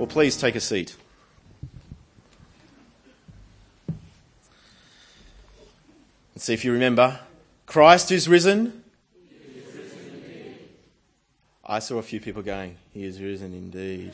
Well, please take a seat. Let's see if you remember. Christ is risen. He is risen indeed. I saw a few people going, he is risen indeed.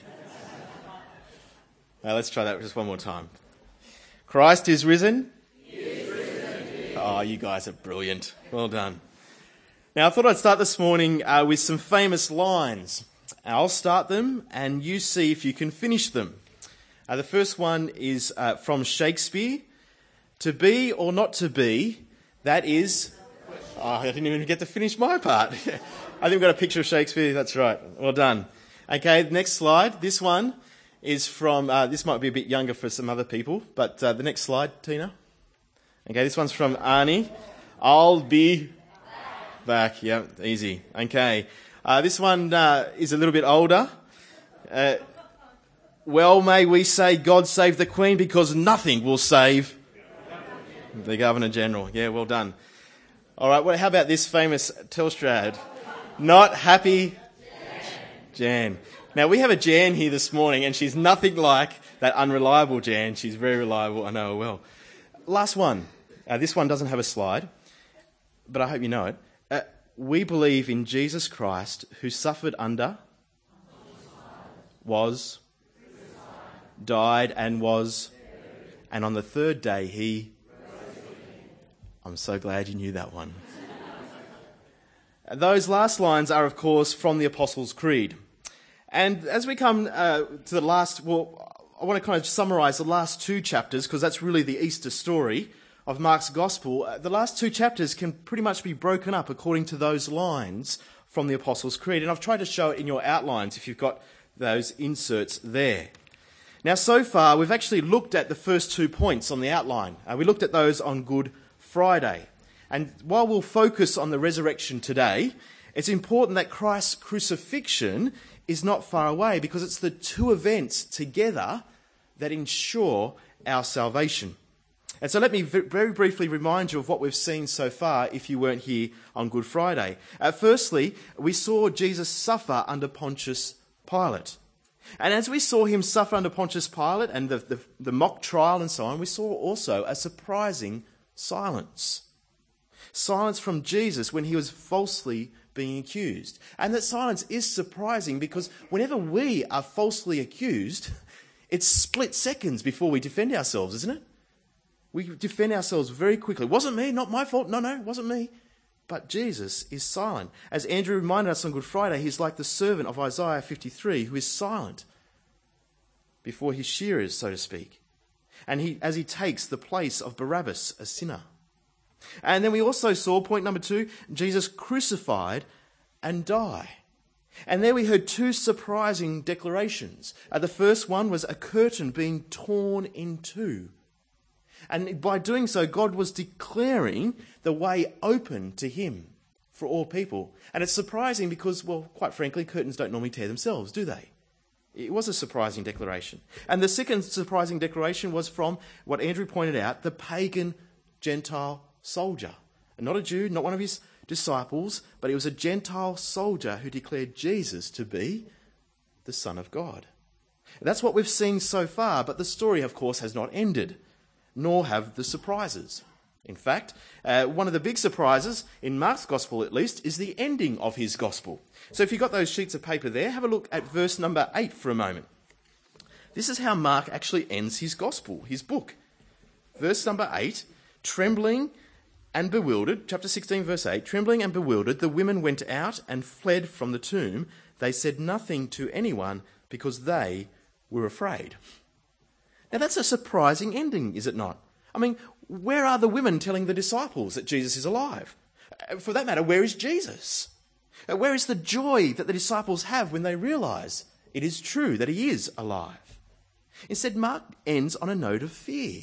Now let's try that just one more time. Christ is risen. He is risen indeed. Oh, you guys are brilliant. Well done. Now I thought I'd start this morning with some famous lines. I'll start them and you see if you can finish them. The first one is from Shakespeare. To be or not to be, that is... Oh, I didn't even get to finish my part. I think we've got a picture of Shakespeare. That's right. Well done. Okay, next slide. This one is from... this might be a bit younger for some other people, but the next slide, Tina. Okay, this one's from Arnie. I'll be back. Yeah, easy. Okay. This one is a little bit older. Well, may we say God save the Queen because nothing will save the Governor-General. Yeah, well done. All right, well, how about this famous Telstra ad? Not happy Jan. Now, we have a Jan here this morning, and she's nothing like that unreliable Jan. She's very reliable, I know her well. Last one. This one doesn't have a slide, but I hope you know it. We believe in Jesus Christ, who suffered under, was, died and was, and on the third day he... I'm so glad you knew that one. Those last lines are, of course, from the Apostles' Creed. And as we come to the last... Well, I want to kind of summarise the last two chapters, because that's really the Easter story of Mark's Gospel. The last two chapters can pretty much be broken up according to those lines from the Apostles' Creed. And I've tried to show it in your outlines if you've got those inserts there. Now, so far, we've actually looked at the first 2 points on the outline. We looked at those on Good Friday. And while we'll focus on the resurrection today, it's important that Christ's crucifixion is not far away, because it's the two events together that ensure our salvation. And so let me very briefly remind you of what we've seen so far if you weren't here on Good Friday. Firstly, we saw Jesus suffer under Pontius Pilate. And as we saw him suffer under Pontius Pilate and the mock trial and so on, we saw also a surprising silence. Silence from Jesus when he was falsely being accused. And that silence is surprising because whenever we are falsely accused, it's split seconds before we defend ourselves, isn't it? We defend ourselves very quickly. It wasn't me, not my fault. No, it wasn't me. But Jesus is silent. As Andrew reminded us on Good Friday, he's like the servant of Isaiah 53 who is silent before his shearers, so to speak. And as he takes the place of Barabbas, a sinner. And then we also saw, point number 2, Jesus crucified and die. And there we heard two surprising declarations. The first one was a curtain being torn in two. And by doing so, God was declaring the way open to him for all people. And it's surprising because, well, quite frankly, curtains don't normally tear themselves, do they? It was a surprising declaration. And the second surprising declaration was from, what Andrew pointed out, the pagan Gentile soldier. And not a Jew, not one of his disciples, but he was a Gentile soldier who declared Jesus to be the Son of God. That's what we've seen so far, but the story, of course, has not ended, nor have the surprises. In fact, one of the big surprises, in Mark's Gospel at least, is the ending of his Gospel. So if you've got those sheets of paper there, have a look at verse number 8 for a moment. This is how Mark actually ends his Gospel, his book. Verse number 8, trembling and bewildered, chapter 16, verse 8, trembling and bewildered, the women went out and fled from the tomb. They said nothing to anyone because they were afraid. Now that's a surprising ending, is it not? I mean, where are the women telling the disciples that Jesus is alive? For that matter, where is Jesus? Where is the joy that the disciples have when they realise it is true that he is alive? Instead, Mark ends on a note of fear.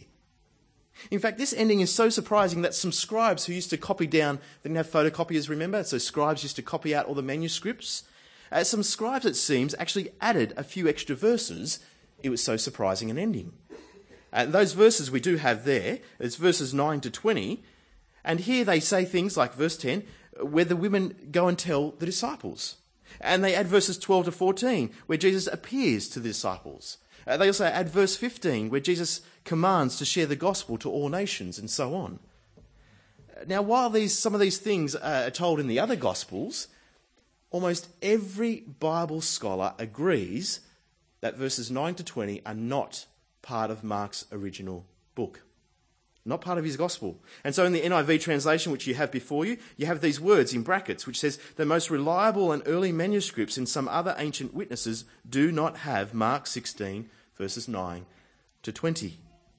In fact, this ending is so surprising that some scribes who used to copy down, they didn't have photocopiers, remember? So scribes used to copy out all the manuscripts. Some scribes, it seems, actually added a few extra verses. It was so surprising an ending. Those verses we do have there, it's verses 9 to 20. And here they say things like verse 10, where the women go and tell the disciples. And they add verses 12 to 14, where Jesus appears to the disciples. They also add verse 15, where Jesus commands to share the gospel to all nations, and so on. Now, while some of these things are told in the other gospels, almost every Bible scholar agrees that verses 9 to 20 are not part of Mark's original book. Not part of his gospel. And so in the NIV translation, which you have before you, you have these words in brackets, which says, the most reliable and early manuscripts and some other ancient witnesses do not have Mark 16, verses 9 to 20.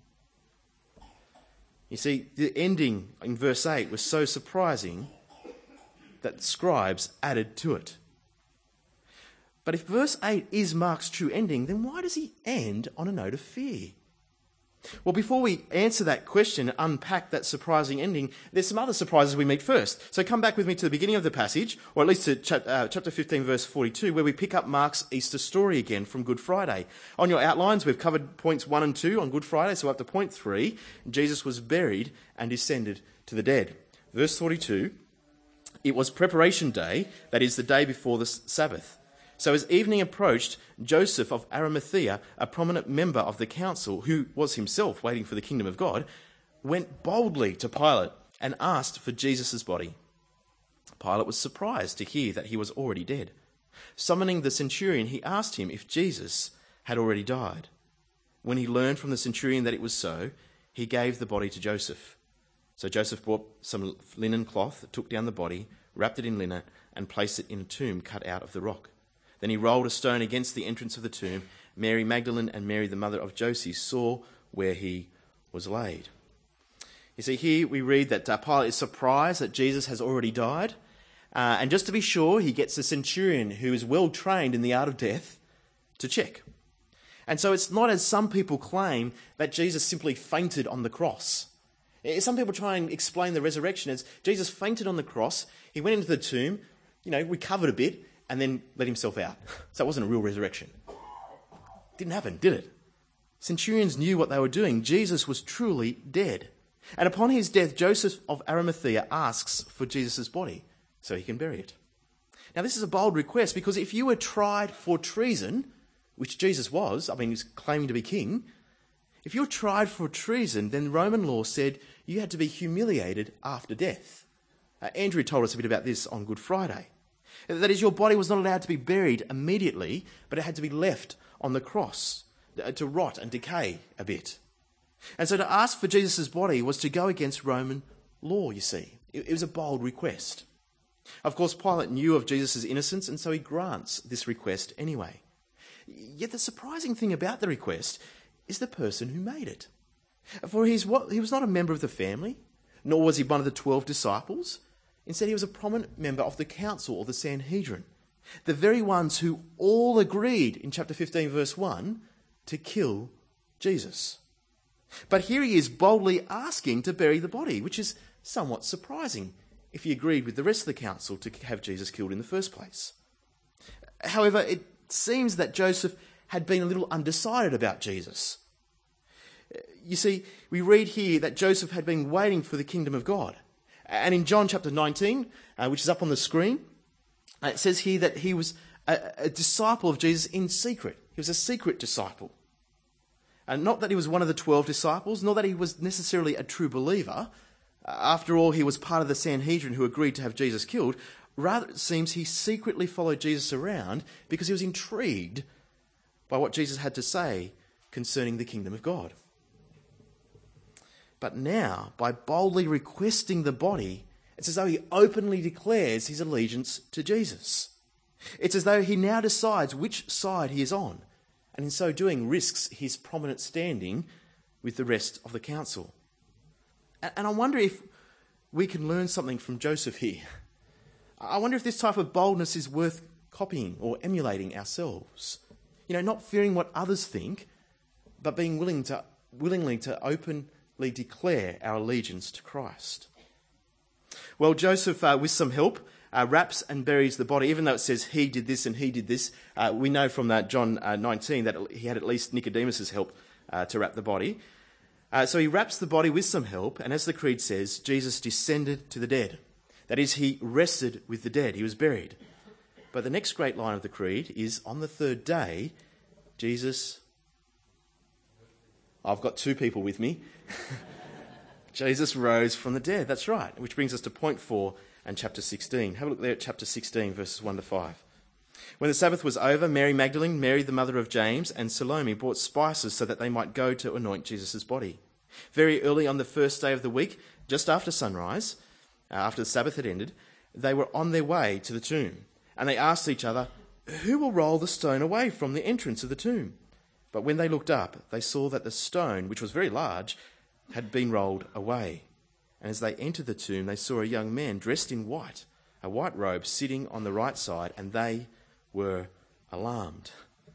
You see, the ending in verse 8 was so surprising that scribes added to it. But if verse 8 is Mark's true ending, then why does he end on a note of fear? Well, before we answer that question and unpack that surprising ending, there's some other surprises we meet first. So come back with me to the beginning of the passage, or at least to chapter 15, verse 42, where we pick up Mark's Easter story again from Good Friday. On your outlines, we've covered points 1 and 2 on Good Friday, so up to point 3, Jesus was buried and descended to the dead. Verse 42, it was preparation day, that is the day before the Sabbath. So as evening approached, Joseph of Arimathea, a prominent member of the council, who was himself waiting for the kingdom of God, went boldly to Pilate and asked for Jesus' body. Pilate was surprised to hear that he was already dead. Summoning the centurion, he asked him if Jesus had already died. When he learned from the centurion that it was so, he gave the body to Joseph. So Joseph brought some linen cloth, took down the body, wrapped it in linen, and placed it in a tomb cut out of the rock. Then he rolled a stone against the entrance of the tomb. Mary Magdalene and Mary, the mother of Joseph, saw where he was laid. You see, here we read that Pilate is surprised that Jesus has already died. And just to be sure, he gets a centurion who is well trained in the art of death to check. And so it's not as some people claim that Jesus simply fainted on the cross. Some people try and explain the resurrection as Jesus fainted on the cross, he went into the tomb, recovered a bit, and then let himself out. So it wasn't a real resurrection. Didn't happen, did it? Centurions knew what they were doing. Jesus was truly dead. And upon his death, Joseph of Arimathea asks for Jesus' body so he can bury it. Now this is a bold request because if you were tried for treason, which Jesus was, he was claiming to be king, if you were tried for treason, then Roman law said you had to be humiliated after death. Andrew told us a bit about this on Good Friday. That is, your body was not allowed to be buried immediately, but it had to be left on the cross to rot and decay a bit. And so to ask for Jesus' body was to go against Roman law, you see. It was a bold request. Of course, Pilate knew of Jesus' innocence, and so he grants this request anyway. Yet the surprising thing about the request is the person who made it. For he was not a member of the family, nor was he one of the 12 disciples. Instead, he was a prominent member of the council or the Sanhedrin, the very ones who all agreed in chapter 15, verse 1, to kill Jesus. But here he is boldly asking to bury the body, which is somewhat surprising if he agreed with the rest of the council to have Jesus killed in the first place. However, it seems that Joseph had been a little undecided about Jesus. You see, we read here that Joseph had been waiting for the kingdom of God. And in John chapter 19, which is up on the screen, it says here that he was a disciple of Jesus in secret. He was a secret disciple. And not that he was one of the 12 disciples, nor that he was necessarily a true believer. After all, he was part of the Sanhedrin who agreed to have Jesus killed. Rather, it seems he secretly followed Jesus around because he was intrigued by what Jesus had to say concerning the kingdom of God. But now, by boldly requesting the body, it's as though he openly declares his allegiance to Jesus. It's as though he now decides which side he is on, and in so doing risks his prominent standing with the rest of the council. And I wonder if we can learn something from Joseph here. I wonder if this type of boldness is worth copying or emulating ourselves. Not fearing what others think, but being willingly to openly declare our allegiance to Christ. Well, Joseph, with some help, wraps and buries the body. Even though it says he did this and he did this, we know from John 19 that he had at least Nicodemus' help to wrap the body. So he wraps the body with some help, and as the creed says, Jesus descended to the dead. That is, he rested with the dead. He was buried. But the next great line of the creed is, on the third day, Jesus... I've got two people with me. Jesus rose from the dead. That's right. Which brings us to point 4 and chapter 16. Have a look there at chapter 16, verses 1 to 5. When the Sabbath was over, Mary Magdalene, Mary the mother of James, and Salome brought spices so that they might go to anoint Jesus' body. Very early on the first day of the week, just after sunrise, after the Sabbath had ended, they were on their way to the tomb. And they asked each other, "Who will roll the stone away from the entrance of the tomb?" But when they looked up, they saw that the stone, which was very large, had been rolled away. And as they entered the tomb, they saw a young man dressed in white, a white robe, sitting on the right side, and they were alarmed.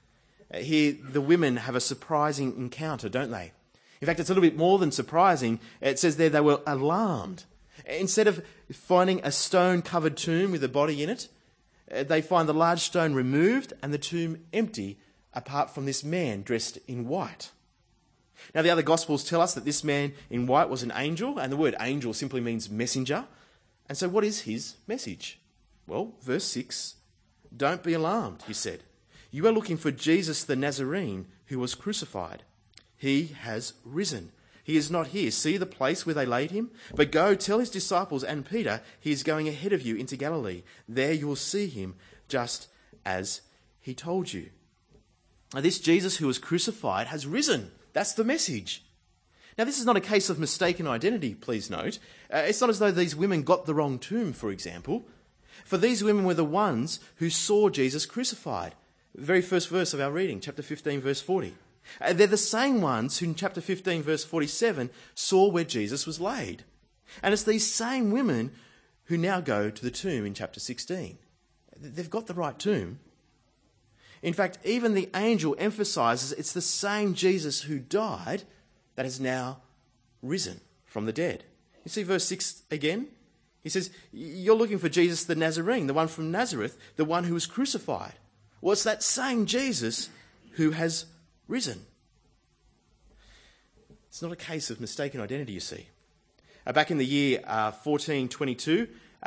Here, the women have a surprising encounter, don't they? In fact, it's a little bit more than surprising. It says there they were alarmed. Instead of finding a stone-covered tomb with a body in it, they find the large stone removed and the tomb empty, apart from this man dressed in white. Now, the other Gospels tell us that this man in white was an angel, and the word angel simply means messenger. And so what is his message? Well, verse 6, "Don't be alarmed," he said. "You are looking for Jesus the Nazarene who was crucified. He has risen. He is not here. See the place where they laid him? But go tell his disciples and Peter he is going ahead of you into Galilee. There you will see him just as he told you." Now, this Jesus who was crucified has risen. That's the message. Now, this is not a case of mistaken identity, please note. It's not as though these women got the wrong tomb, for example. For these women were the ones who saw Jesus crucified. The very first verse of our reading, chapter 15, verse 40. They're the same ones who in chapter 15, verse 47, saw where Jesus was laid. And it's these same women who now go to the tomb in chapter 16. They've got the right tomb. In fact, even the angel emphasises it's the same Jesus who died that has now risen from the dead. You see verse 6 again? He says, "You're looking for Jesus the Nazarene, the one from Nazareth, the one who was crucified." Well, it's that same Jesus who has risen. It's not a case of mistaken identity, you see. Back in the year 1422,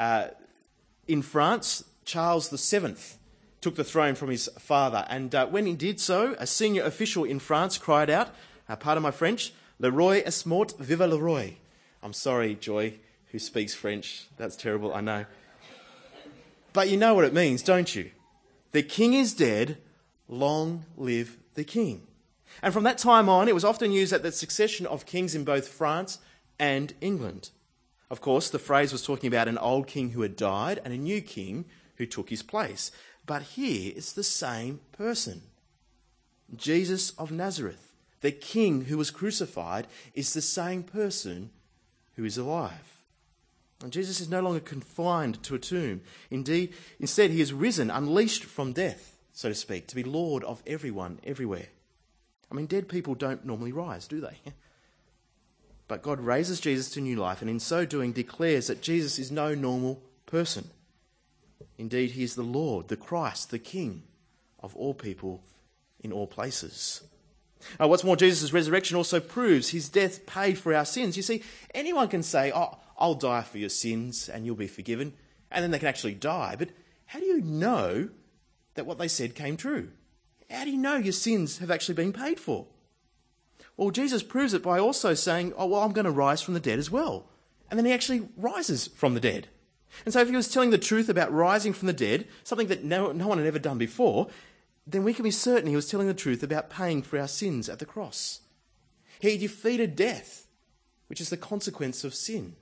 in France, Charles VII took the throne from his father. And when he did so, a senior official in France cried out, pardon my French, "Le roi est mort, vive le roi." I'm sorry, Joy, who speaks French. That's terrible, I know. But you know what it means, don't you? The king is dead, long live the king. And from that time on, it was often used at the succession of kings in both France and England. Of course, the phrase was talking about an old king who had died and a new king who took his place. But here it's the same person. Jesus of Nazareth, the king who was crucified, is the same person who is alive. And Jesus is no longer confined to a tomb. Instead, he is risen, unleashed from death, so to speak, to be Lord of everyone, everywhere. I mean, dead people don't normally rise, do they? But God raises Jesus to new life, and in so doing declares that Jesus is no normal person. Indeed, he is the Lord, the Christ, the King of all people in all places. What's more, Jesus' resurrection also proves his death paid for our sins. You see, anyone can say, "Oh, I'll die for your sins and you'll be forgiven," and then they can actually die. But how do you know that what they said came true? How do you know your sins have actually been paid for? Well, Jesus proves it by also saying, "Oh, well, I'm going to rise from the dead as well." And then he actually rises from the dead. And so if he was telling the truth about rising from the dead, something that no one had ever done before, then we can be certain he was telling the truth about paying for our sins at the cross. He defeated death, which is the consequence of sin.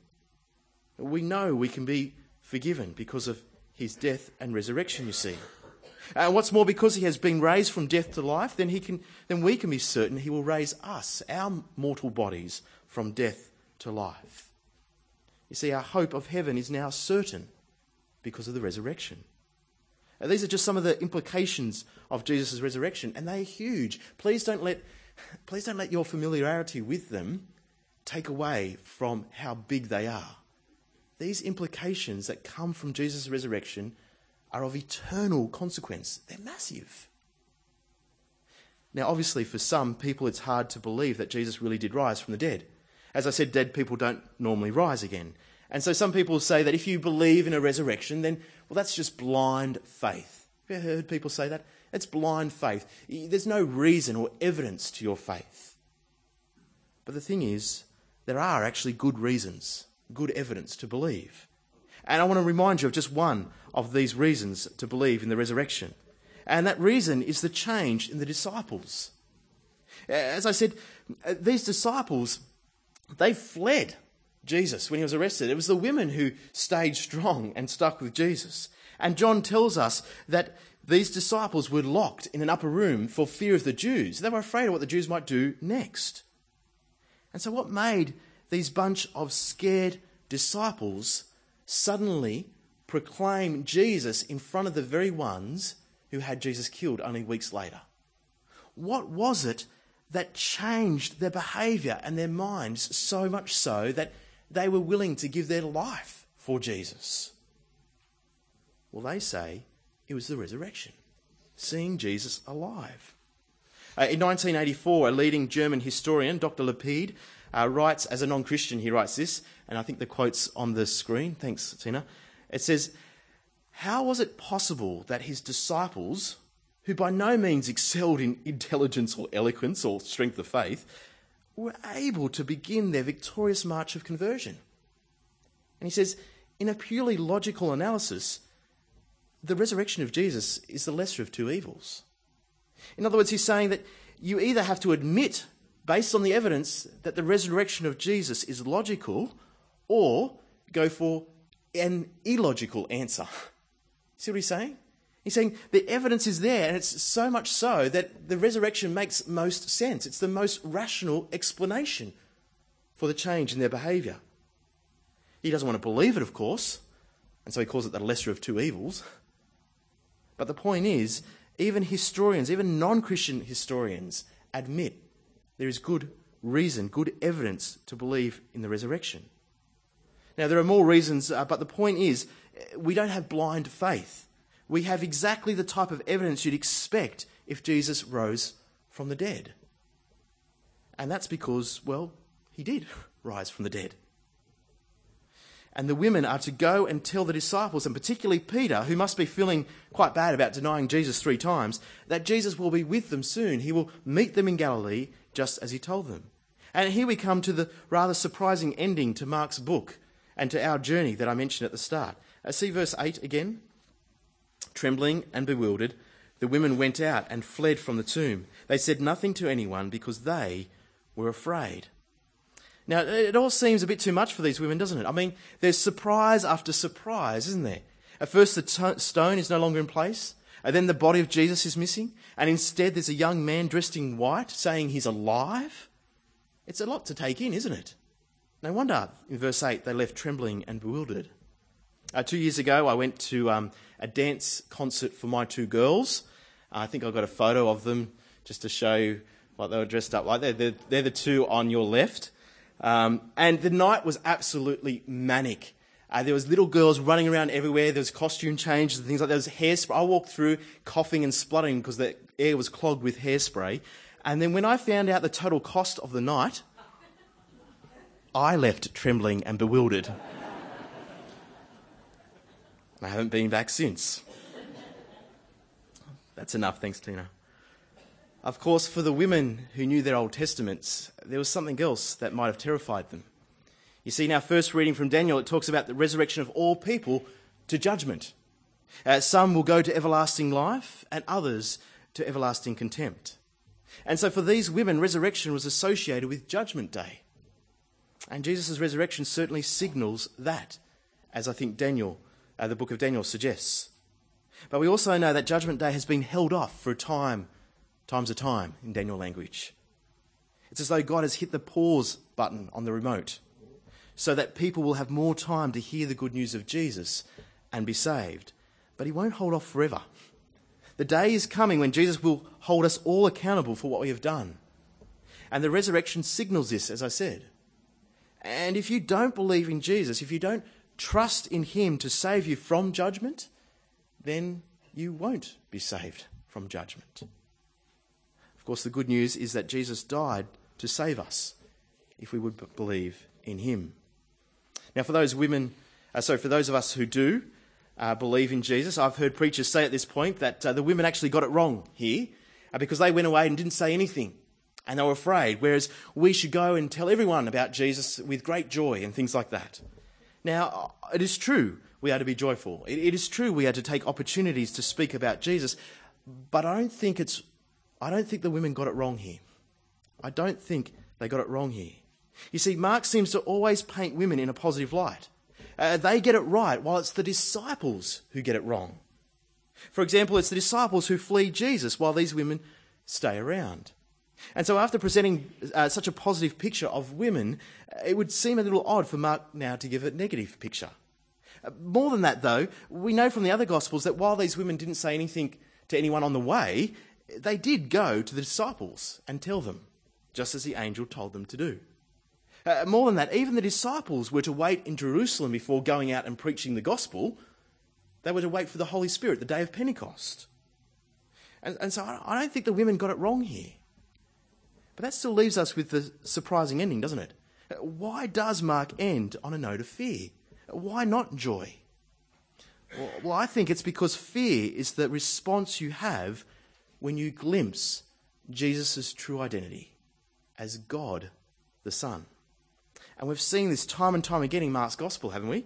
We know we can be forgiven because of his death and resurrection, you see. What's more, because he has been raised from death to life, then we can be certain he will raise us, our mortal bodies, from death to life. You see, our hope of heaven is now certain because of the resurrection. These are just some of the implications of Jesus' resurrection, and they are huge. Please don't let your familiarity with them take away from how big they are. These implications that come from Jesus' resurrection are of eternal consequence. They're massive. Now, obviously, for some people, it's hard to believe that Jesus really did rise from the dead. As I said, dead people don't normally rise again. And so some people say that if you believe in a resurrection, then, well, that's just blind faith. Have you heard people say that? It's blind faith. There's no reason or evidence to your faith. But the thing is, there are actually good reasons, good evidence to believe. And I want to remind you of just one of these reasons to believe in the resurrection. And that reason is the change in the disciples. As I said, these disciples, they fled Jesus when he was arrested. It was the women who stayed strong and stuck with Jesus. And John tells us that these disciples were locked in an upper room for fear of the Jews. They were afraid of what the Jews might do next. And so what made these bunch of scared disciples suddenly proclaim Jesus in front of the very ones who had Jesus killed only weeks later? What was it that changed their behaviour and their minds so much so that they were willing to give their life for Jesus? Well, they say it was the resurrection, seeing Jesus alive. In 1984, a leading German historian, Dr. Lepede, writes, as a non-Christian, he writes this, and I think the quote's on the screen. Thanks, Tina. It says, "How was it possible that his disciples, who by no means excelled in intelligence or eloquence or strength of faith, were able to begin their victorious march of conversion?" And he says, in a purely logical analysis, the resurrection of Jesus is the lesser of two evils. In other words, he's saying that you either have to admit, based on the evidence, that the resurrection of Jesus is logical, or go for an illogical answer. See what he's saying? He's saying the evidence is there, and it's so much so that the resurrection makes most sense. It's the most rational explanation for the change in their behaviour. He doesn't want to believe it, of course, and so he calls it the lesser of two evils. But the point is, even historians, even non-Christian historians, admit there is good reason, good evidence to believe in the resurrection. Now, there are more reasons, but the point is, we don't have blind faith. We have exactly the type of evidence you'd expect if Jesus rose from the dead. And that's because, well, he did rise from the dead. And the women are to go and tell the disciples, and particularly Peter, who must be feeling quite bad about denying Jesus 3 times, that Jesus will be with them soon. He will meet them in Galilee, just as he told them. And here we come to the rather surprising ending to Mark's book and to our journey that I mentioned at the start. See verse 8 again. "Trembling and bewildered, the women went out and fled from the tomb. They said nothing to anyone because they were afraid." Now, it all seems a bit too much for these women, doesn't it? I mean, there's surprise after surprise, isn't there? At first, the stone is no longer in place, and then the body of Jesus is missing, and instead there's a young man dressed in white saying he's alive. It's a lot to take in, isn't it? No wonder, in verse 8, they left trembling and bewildered. 2 years ago, I went to a dance concert for my 2 girls. I think I got a photo of them just to show you what they were dressed up like. They're the 2 on your left. And the night was absolutely manic. There was little girls running around everywhere. There was costume changes and things like that. There was hairspray. I walked through coughing and spluttering because the air was clogged with hairspray. And then when I found out the total cost of the night, I left trembling and bewildered. I haven't been back since. That's enough, thanks, Tina. Of course, for the women who knew their Old Testaments, there was something else that might have terrified them. You see, in our first reading from Daniel, it talks about the resurrection of all people to judgment. Some will go to everlasting life, and others to everlasting contempt. And so for these women, resurrection was associated with Judgment Day. And Jesus' resurrection certainly signals that, as I think Daniel, the book of Daniel suggests. But we also know that Judgment Day has been held off for a times a time in Daniel language. It's as though God has hit the pause button on the remote so that people will have more time to hear the good news of Jesus and be saved. But he won't hold off forever. The day is coming when Jesus will hold us all accountable for what we have done. And the resurrection signals this, as I said. And if you don't believe in Jesus, if you don't trust in him to save you from judgment, then you won't be saved from judgment. Of course, the good news is that Jesus died to save us if we would believe in him. Now, for those of us who do, believe in Jesus. I've heard preachers say at this point that the women actually got it wrong here because they went away and didn't say anything and they were afraid, whereas we should go and tell everyone about Jesus with great joy and things like that. Now, it is true we are to be joyful. It is true we are to take opportunities to speak about Jesus, but I don't think the women got it wrong here. I don't think they got it wrong here. You see, Mark seems to always paint women in a positive light. They get it right, while it's the disciples who get it wrong. For example, it's the disciples who flee Jesus while these women stay around. And so after presenting such a positive picture of women, it would seem a little odd for Mark now to give a negative picture. More than that, though, we know from the other Gospels that while these women didn't say anything to anyone on the way, they did go to the disciples and tell them, just as the angel told them to do. More than that, even the disciples were to wait in Jerusalem before going out and preaching the gospel. They were to wait for the Holy Spirit, the day of Pentecost. And so I don't think the women got it wrong here. But that still leaves us with the surprising ending, doesn't it? Why does Mark end on a note of fear? Why not joy? Well, I think it's because fear is the response you have when you glimpse Jesus' true identity as God the Son. And we've seen this time and time again in Mark's Gospel, haven't we?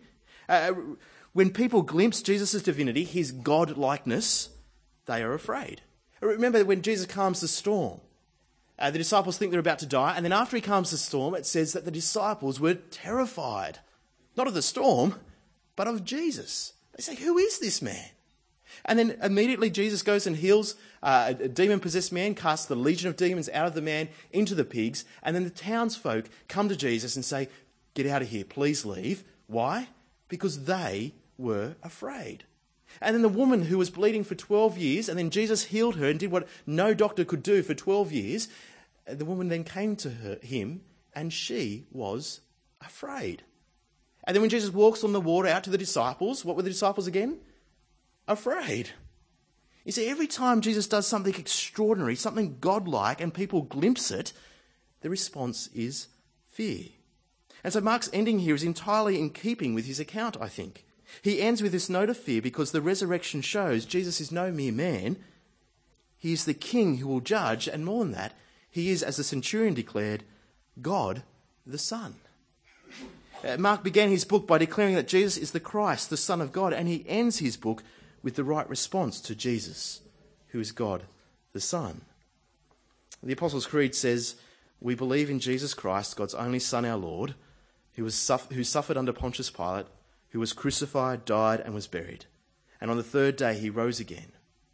When people glimpse Jesus' divinity, his God-likeness, they are afraid. Remember when Jesus calms the storm, the disciples think they're about to die, and then after he calms the storm, it says that the disciples were terrified. Not of the storm, but of Jesus. They say, "Who is this man?" And then immediately Jesus goes and heals a demon-possessed man, casts the legion of demons out of the man into the pigs, and then the townsfolk come to Jesus and say, "Get out of here, please leave." Why? Because they were afraid. And then the woman who was bleeding for 12 years, and then Jesus healed her and did what no doctor could do for 12 years, the woman then came to him and she was afraid. And then when Jesus walks on the water out to the disciples, what were the disciples again? Afraid. You see, every time Jesus does something extraordinary, something godlike, and people glimpse it, the response is fear. And so Mark's ending here is entirely in keeping with his account, I think. He ends with this note of fear because the resurrection shows Jesus is no mere man. He is the king who will judge, and more than that, he is, as the centurion declared, God the Son. Mark began his book by declaring that Jesus is the Christ, the Son of God, and he ends his book with the right response to Jesus, who is God the Son. The Apostles' Creed says, "We believe in Jesus Christ, God's only Son, our Lord, who suffered under Pontius Pilate, who was crucified, died, and was buried. And on the third day he rose again."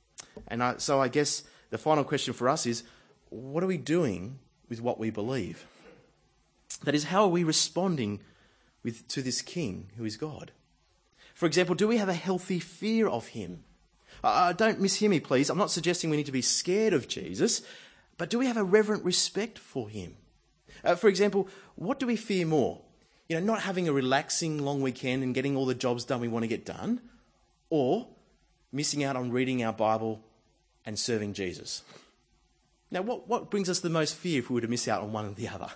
And so I guess the final question for us is, what are we doing with what we believe? That is, how are we responding to this King who is God? For example, do we have a healthy fear of him? Don't mishear me, please. I'm not suggesting we need to be scared of Jesus, but do we have a reverent respect for him? For example, what do we fear more? Not having a relaxing long weekend and getting all the jobs done we want to get done, or missing out on reading our Bible and serving Jesus? Now, what brings us the most fear if we were to miss out on one or the other?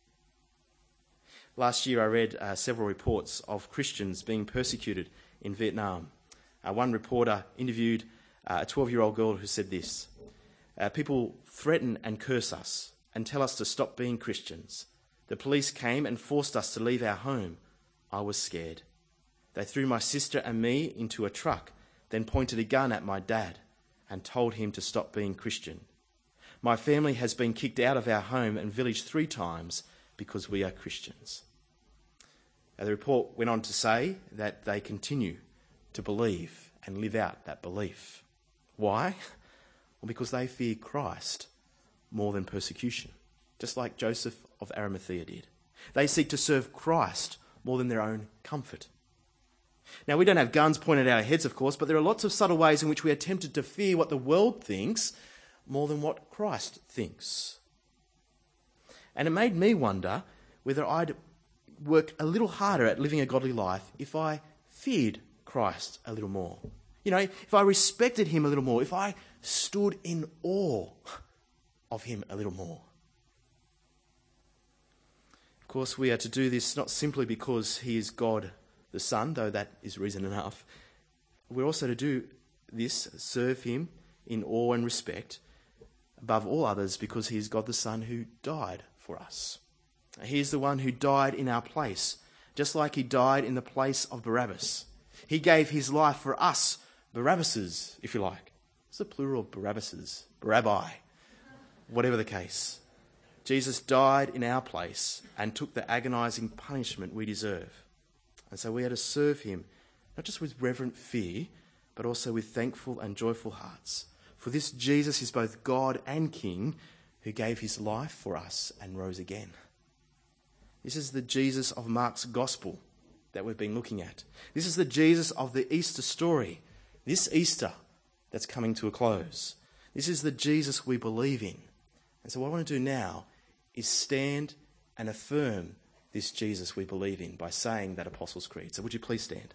Last year I read several reports of Christians being persecuted in Vietnam. One reporter interviewed a 12-year-old girl who said this: "People threaten and curse us and tell us to stop being Christians. The police came and forced us to leave our home. I was scared. They threw my sister and me into a truck, then pointed a gun at my dad and told him to stop being Christian. My family has been kicked out of our home and village 3 times because we are Christians." The report went on to say that they continue to believe and live out that belief. Why? Well, because they fear Christ more than persecution, just like Joseph of Arimathea did. They seek to serve Christ more than their own comfort. Now, we don't have guns pointed at our heads, of course, but there are lots of subtle ways in which we are tempted to fear what the world thinks more than what Christ thinks. And it made me wonder whether I'd work a little harder at living a godly life if I feared Christ a little more. If I respected him a little more, if I stood in awe of him a little more. Of course, we are to do this not simply because he is God the Son, though that is reason enough, we're also to do this, serve him in awe and respect above all others, because he is God the Son who died for us. He is the one who died in our place, just like he died in the place of Barabbas. He gave his life for us, Barabbases, if you like. It's the plural of Barabbases, Barabbas, whatever the case. Jesus died in our place and took the agonizing punishment we deserve. And so we are to serve him, not just with reverent fear, but also with thankful and joyful hearts. For this Jesus is both God and King, who gave his life for us and rose again. This is the Jesus of Mark's Gospel that we've been looking at. This is the Jesus of the Easter story, this Easter that's coming to a close. This is the Jesus we believe in. And so what I want to do now is stand and affirm this Jesus we believe in by saying that Apostles' Creed. So would you please stand?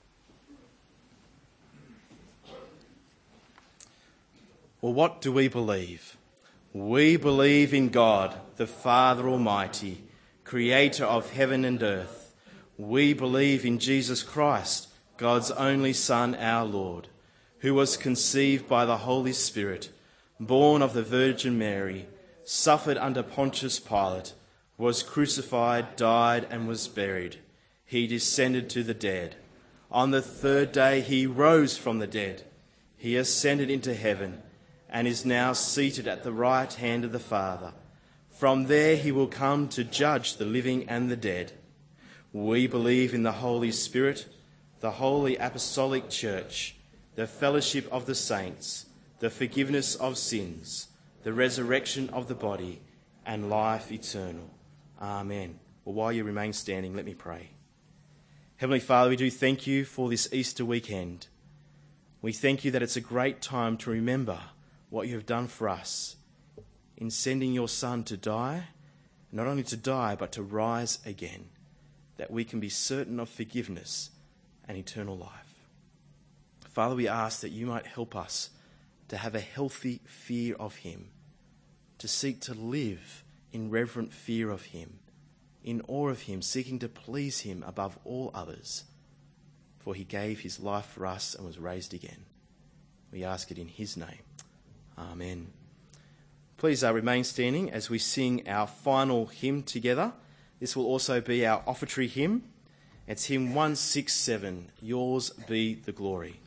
Well, what do we believe? We believe in God, the Father Almighty, creator of heaven and earth. We believe in Jesus Christ, God's only Son, our Lord, who was conceived by the Holy Spirit, born of the Virgin Mary, suffered under Pontius Pilate, was crucified, died, and was buried. He descended to the dead. On the third day he rose from the dead. He ascended into heaven and is now seated at the right hand of the Father. From there he will come to judge the living and the dead. We believe in the Holy Spirit, the Holy Apostolic Church, the fellowship of the saints, the forgiveness of sins, the resurrection of the body, and life eternal. Amen. Well, while you remain standing, let me pray. Heavenly Father, we do thank you for this Easter weekend. We thank you that it's a great time to remember what you have done for us in sending your Son to die, not only to die, but to rise again, that we can be certain of forgiveness and eternal life. Father, we ask that you might help us to have a healthy fear of him, to seek to live in reverent fear of him, in awe of him, seeking to please him above all others, for he gave his life for us and was raised again. We ask it in his name. Amen. Please remain standing as we sing our final hymn together. This will also be our offertory hymn. It's hymn 167, Yours Be the Glory.